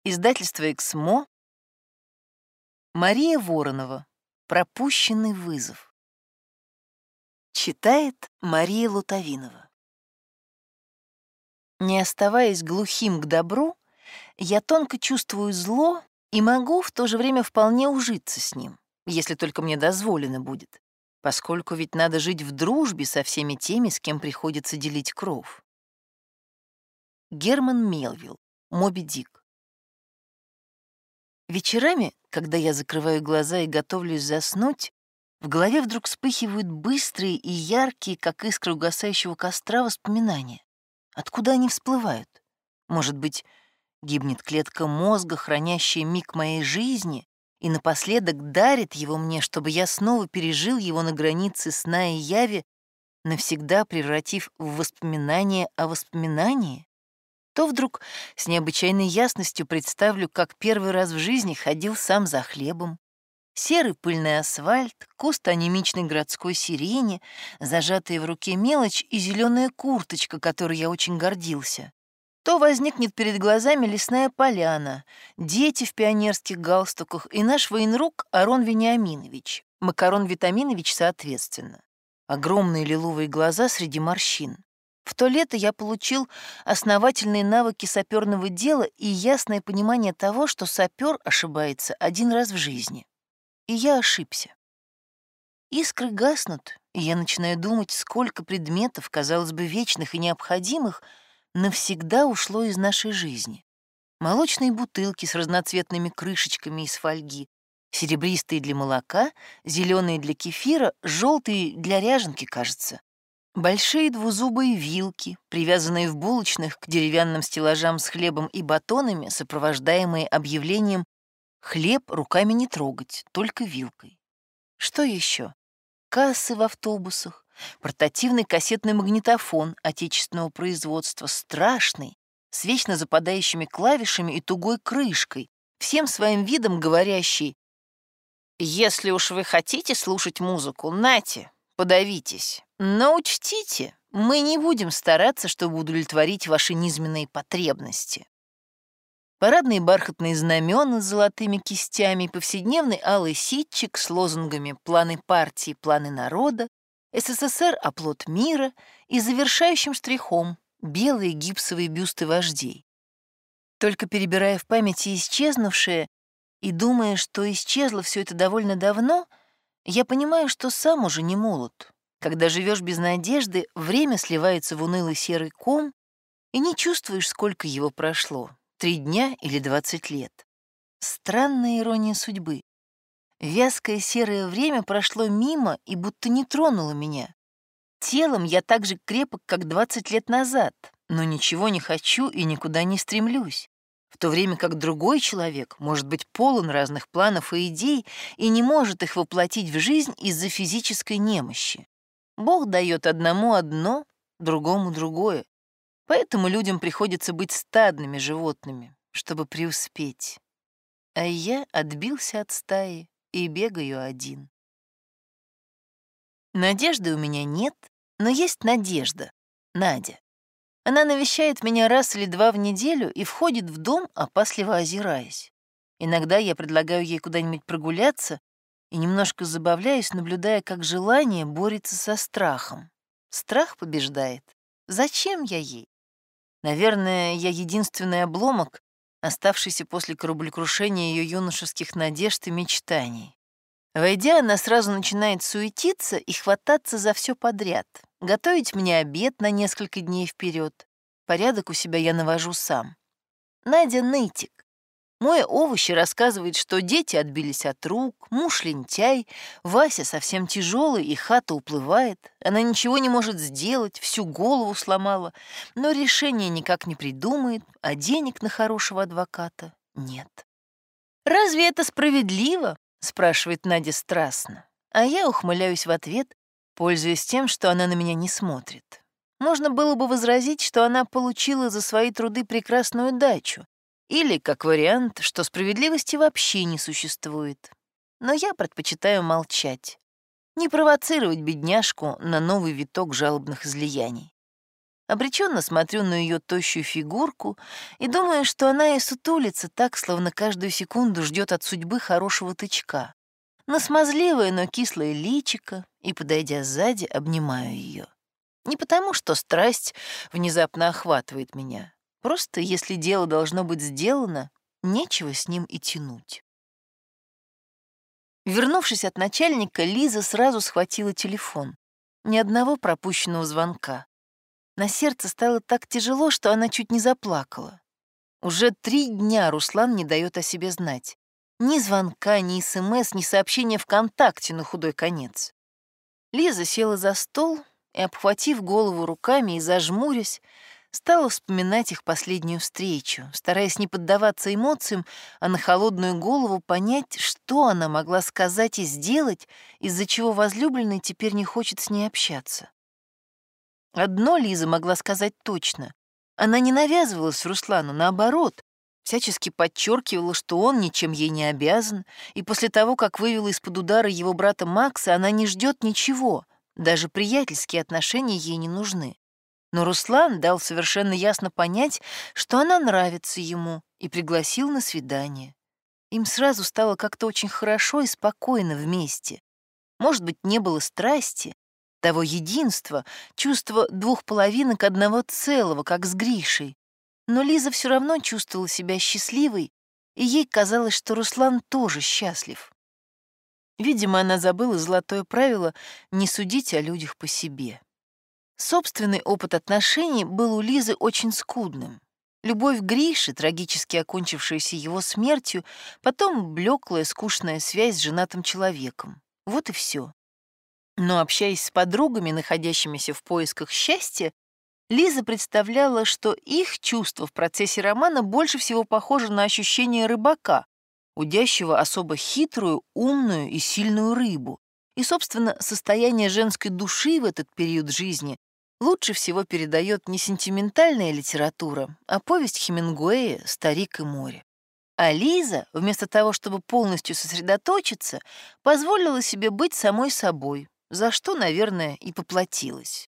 Издательство «Эксмо». Мария Воронова. «Пропущенный вызов». Читает Мария Лутовинова. Не оставаясь глухим к добру, я тонко чувствую зло и могу в то же время вполне ужиться с ним, если только мне дозволено будет, поскольку ведь надо жить в дружбе со всеми теми, с кем приходится делить кров. Герман Мелвилл. Моби Дик. Вечерами, когда я закрываю глаза и готовлюсь заснуть, в голове вдруг вспыхивают быстрые и яркие, как искры угасающего костра, воспоминания. Откуда они всплывают? Может быть, гибнет клетка мозга, хранящая миг моей жизни, и напоследок дарит его мне, чтобы я снова пережил его на границе сна и яви, навсегда превратив в воспоминание о воспоминании? То вдруг с необычайной ясностью представлю, как первый раз в жизни ходил сам за хлебом. Серый пыльный асфальт, куст анемичной городской сирени, зажатая в руке мелочь и зеленая курточка, которой я очень гордился. То возникнет перед глазами лесная поляна, дети в пионерских галстуках и наш военрук Арон Вениаминович, Макарон Витаминович соответственно. Огромные лиловые глаза среди морщин. В то лето я получил основательные навыки саперного дела и ясное понимание того, что сапер ошибается один раз в жизни. И я ошибся. Искры гаснут, и я начинаю думать, сколько предметов, казалось бы, вечных и необходимых, навсегда ушло из нашей жизни. Молочные бутылки с разноцветными крышечками из фольги, серебристые для молока, зеленые для кефира, желтые для ряженки, кажется. Большие двузубые вилки, привязанные в булочных к деревянным стеллажам с хлебом и батонами, сопровождаемые объявлением «Хлеб руками не трогать, только вилкой». Что еще? Кассы в автобусах, портативный кассетный магнитофон отечественного производства, страшный, с вечно западающими клавишами и тугой крышкой, всем своим видом говорящий: «Если уж вы хотите слушать музыку, нате, подавитесь. Но учтите, мы не будем стараться, чтобы удовлетворить ваши низменные потребности». Парадные бархатные знамена с золотыми кистями, повседневный алый ситчик с лозунгами «Планы партии, планы народа», «СССР — оплот мира» и завершающим штрихом белые гипсовые бюсты вождей. Только перебирая в памяти исчезнувшее и думая, что исчезло все это довольно давно, я понимаю, что сам уже не молод. Когда живешь без надежды, время сливается в унылый серый ком, и не чувствуешь, сколько его прошло — 3 дня или 20 лет. Странная ирония судьбы. Вязкое серое время прошло мимо и будто не тронуло меня. Телом я так же крепок, как 20 лет назад, но ничего не хочу и никуда не стремлюсь. В то время как другой человек может быть полон разных планов и идей и не может их воплотить в жизнь из-за физической немощи. Бог дает одному одно, другому другое. Поэтому людям приходится быть стадными животными, чтобы преуспеть. А я отбился от стаи и бегаю один. Надежды у меня нет, но есть надежда, Надя. Она навещает меня раз или два в неделю и входит в дом, опасливо озираясь. Иногда я предлагаю ей куда-нибудь прогуляться и немножко забавляюсь, наблюдая, как желание борется со страхом. Страх побеждает. Зачем я ей? Наверное, я единственный обломок, оставшийся после кораблекрушения ее юношеских надежд и мечтаний. Войдя, она сразу начинает суетиться и хвататься за все подряд, готовить мне обед на несколько дней вперед. Порядок у себя я навожу сам. Надя нытик. Моя овощи рассказывает, что дети отбились от рук, муж лентяй, Вася совсем тяжелый и хата уплывает. Она ничего не может сделать, всю голову сломала, но решения никак не придумает, а денег на хорошего адвоката нет. «Разве это справедливо?» — спрашивает Надя страстно. А я ухмыляюсь в ответ, пользуясь тем, что она на меня не смотрит. Можно было бы возразить, что она получила за свои труды прекрасную дачу, или, как вариант, что справедливости вообще не существует. Но я предпочитаю молчать, не провоцировать бедняжку на новый виток жалобных излияний. Обреченно смотрю на ее тощую фигурку и думаю, что она и сутулится так, словно каждую секунду ждет от судьбы хорошего тычка. На смазливое, но кислое личико и, подойдя сзади, обнимаю ее. Не потому, что страсть внезапно охватывает меня. Просто, если дело должно быть сделано, нечего с ним и тянуть. Вернувшись от начальника, Лиза сразу схватила телефон. Ни одного пропущенного звонка. На сердце стало так тяжело, что она чуть не заплакала. Уже 3 дня Руслан не дает о себе знать. Ни звонка, ни СМС, ни сообщения ВКонтакте на худой конец. Лиза села за стол и, обхватив голову руками и зажмурясь, стала вспоминать их последнюю встречу, стараясь не поддаваться эмоциям, а на холодную голову понять, что она могла сказать и сделать, из-за чего возлюбленный теперь не хочет с ней общаться. Одно Лиза могла сказать точно. Она не навязывалась Руслану, наоборот, всячески подчеркивала, что он ничем ей не обязан, и после того, как вывела из-под удара его брата Макса, она не ждет ничего, даже приятельские отношения ей не нужны. Но Руслан дал совершенно ясно понять, что она нравится ему, и пригласил на свидание. Им сразу стало как-то очень хорошо и спокойно вместе. Может быть, не было страсти, того единства, чувства 2 половинок одного целого, как с Гришей. Но Лиза все равно чувствовала себя счастливой, и ей казалось, что Руслан тоже счастлив. Видимо, она забыла золотое правило не судить о людях по себе. Собственный опыт отношений был у Лизы очень скудным. Любовь к Грише, трагически окончившаяся его смертью, потом блеклая, скучная связь с женатым человеком. Вот и все. Но, общаясь с подругами, находящимися в поисках счастья, Лиза представляла, что их чувства в процессе романа больше всего похожи на ощущение рыбака, удящего особо хитрую, умную и сильную рыбу. И, собственно, состояние женской души в этот период жизни лучше всего передает не сентиментальная литература, а повесть Хемингуэя «Старик и море». А Лиза, вместо того, чтобы полностью сосредоточиться, позволила себе быть самой собой, за что, наверное, и поплатилась.